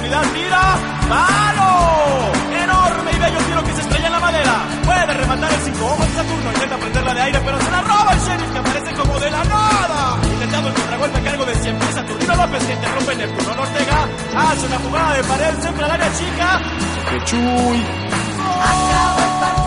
profundidad, tira, ¡palo! Enorme y bello tiro que se estrella en la madera. Puede rematar el 5 ojos de Saturno, intenta prenderla de aire, pero se la roba el Sheriff, que aparece como de la nada. Intentando el contragolpe a cargo de 100 pies, Saturnino López, que interrumpe Neptuno Ortega. Hace una jugada de pared, siempre al área chica. ¡Qué chuy! Acaba el partido.